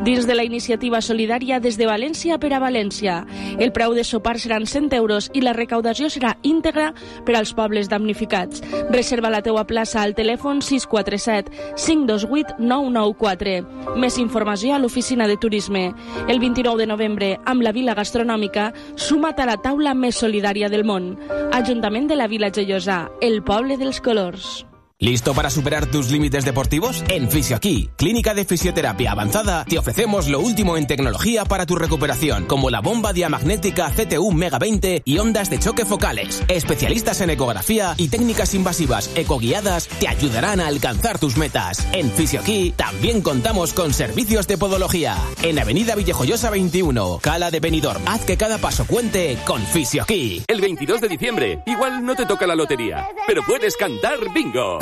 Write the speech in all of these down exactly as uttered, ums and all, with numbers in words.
dins de la iniciativa solidària Des de València per a València. El preu de sopar seran cent euros i la recaudació serà íntegra per als pobles damnificats. Reserva la teua plaça al telèfon sis quatre set cinc dos vuit nou nou quatre. Més informació a l'oficina de turisme. El vint-i-nou de novembre, amb la Vila Gastronòmica, suma't a la taula més solidària del món. Ajuntament de la Vila Joiosa, el poble dels colors. ¿Listo para superar tus límites deportivos? En Fisioquí, Clínica de Fisioterapia Avanzada, te ofrecemos lo último en tecnología para tu recuperación, como la bomba diamagnética C T U Mega veinte y ondas de choque focales. Especialistas en ecografía y técnicas invasivas ecoguiadas te ayudarán a alcanzar tus metas. En Fisioquí también contamos con servicios de podología. En Avenida Villajoyosa veintiuno, Cala de Benidorm. Haz que cada paso cuente con Fisioquí. El veintidós de diciembre, igual no te toca la lotería, pero puedes cantar bingo.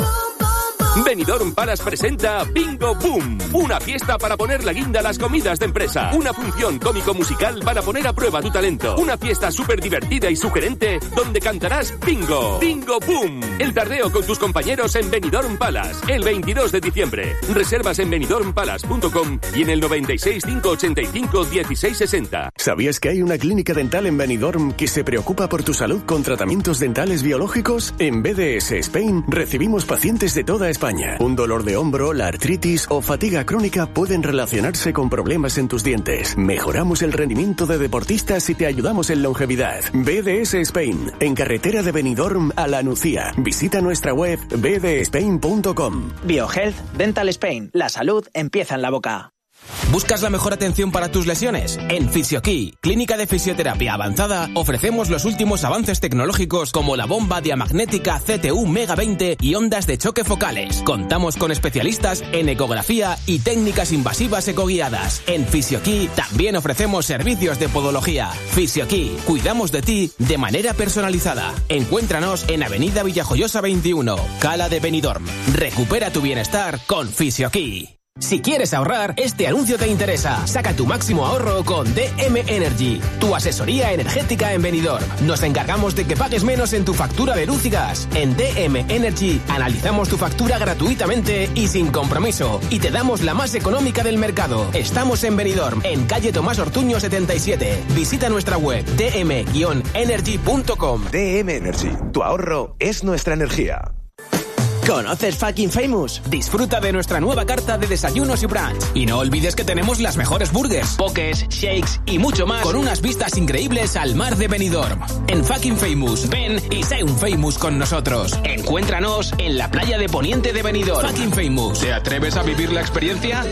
Benidorm Palace presenta Bingo Boom, una fiesta para poner la guinda a las comidas de empresa, una función cómico-musical para poner a prueba tu talento, una fiesta súper divertida y sugerente donde cantarás bingo. Bingo Boom, el tardeo con tus compañeros en Benidorm Palace, el veintidós de diciembre. Reservas en benidorm palace punto com y en el noventa y seis, quinientos ochenta y cinco, dieciséis sesenta. ¿Sabías que hay una clínica dental en Benidorm que se preocupa por tu salud con tratamientos dentales biológicos? En B D S Spain recibimos pacientes de toda España. Un dolor de hombro, la artritis o fatiga crónica pueden relacionarse con problemas en tus dientes. Mejoramos el rendimiento de deportistas y te ayudamos en longevidad. B D S Spain, en carretera de Benidorm a La Nucía. Visita nuestra web b d spain punto com. BioHealth Dental Spain. La salud empieza en la boca. ¿Buscas la mejor atención para tus lesiones? En Fisioquí, Clínica de Fisioterapia Avanzada, ofrecemos los últimos avances tecnológicos como la bomba diamagnética C T U Mega veinte y ondas de choque focales. Contamos con especialistas en ecografía y técnicas invasivas ecoguiadas. En Fisioquí también ofrecemos servicios de podología. Fisioquí, cuidamos de ti de manera personalizada. Encuéntranos en Avenida Villajoyosa veintiuno, Cala de Benidorm. Recupera tu bienestar con Fisioquí. Si quieres ahorrar, este anuncio te interesa. Saca tu máximo ahorro con D M Energy, tu asesoría energética en Benidorm. Nos encargamos de que pagues menos en tu factura de luz y gas. En D M Energy analizamos tu factura gratuitamente y sin compromiso. Y te damos la más económica del mercado. Estamos en Benidorm, en calle Tomás Ortuño setenta y siete. Visita nuestra web d m energy punto com. D M Energy, tu ahorro es nuestra energía. ¿Conoces Fucking Famous? Disfruta de nuestra nueva carta de desayunos y brunch. Y no olvides que tenemos las mejores burgers, pokés, shakes y mucho más con unas vistas increíbles al mar de Benidorm. En Fucking Famous, ven y sé un famous con nosotros. Encuéntranos en la playa de Poniente de Benidorm. Fucking Famous. ¿Te atreves a vivir la experiencia?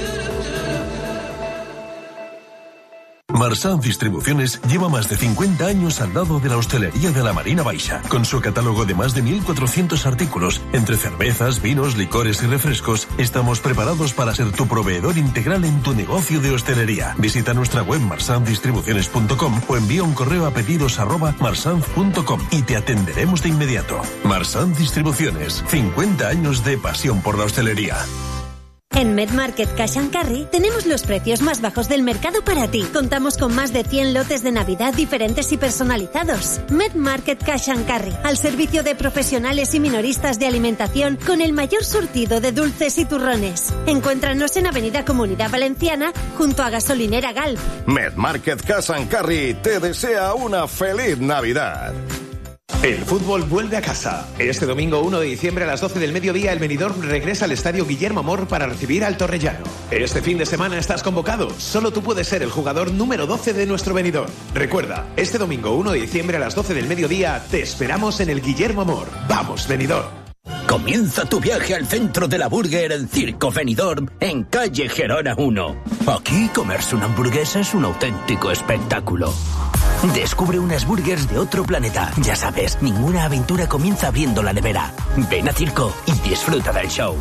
Marsan Distribuciones lleva más de cincuenta años al lado de la hostelería de la Marina Baixa, con su catálogo de más de mil cuatrocientos artículos, entre cervezas, vinos, licores y refrescos. Estamos preparados para ser tu proveedor integral en tu negocio de hostelería. Visita nuestra web marsan distribuciones punto com o envía un correo a pedidos arroba marsanz punto com y te atenderemos de inmediato. Marsan Distribuciones, cincuenta años de pasión por la hostelería. En MedMarket Cash and Carry tenemos los precios más bajos del mercado para ti. Contamos con más de cien lotes de Navidad diferentes y personalizados. MedMarket Cash and Carry, al servicio de profesionales y minoristas de alimentación con el mayor surtido de dulces y turrones. Encuéntranos en Avenida Comunidad Valenciana junto a Gasolinera Galp. MedMarket Cash and Carry te desea una feliz Navidad. El fútbol vuelve a casa. Este domingo uno de diciembre a las doce del mediodía el Benidorm regresa al estadio Guillermo Amor para recibir al Torrellano. Este fin de semana estás convocado. Solo tú puedes ser el jugador número doce de nuestro Benidorm. Recuerda, este domingo uno de diciembre a las doce del mediodía te esperamos en el Guillermo Amor. ¡Vamos, Benidorm! Comienza tu viaje al centro de la burger en Circo Benidorm, en calle Gerona uno. Aquí comerse una hamburguesa es un auténtico espectáculo. Descubre unas burgers de otro planeta. Ya sabes, ninguna aventura comienza abriendo la nevera. Ven a Circo y disfruta del show.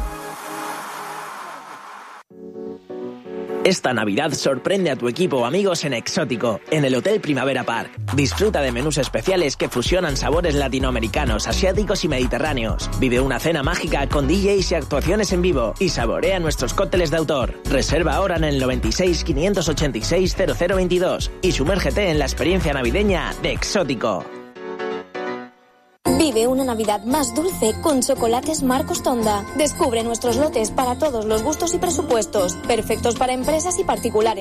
Esta Navidad sorprende a tu equipo o amigos en Exótico, en el Hotel Primavera Park. Disfruta de menús especiales que fusionan sabores latinoamericanos, asiáticos y mediterráneos. Vive una cena mágica con D Js y actuaciones en vivo y saborea nuestros cócteles de autor. Reserva ahora en el noventa y seis, quinientos ochenta y seis, cero cero veintidós y sumérgete en la experiencia navideña de Exótico. Vive una Navidad más dulce con Chocolates Marcos Tonda. Descubre nuestros lotes para todos los gustos y presupuestos, perfectos para empresas y particulares.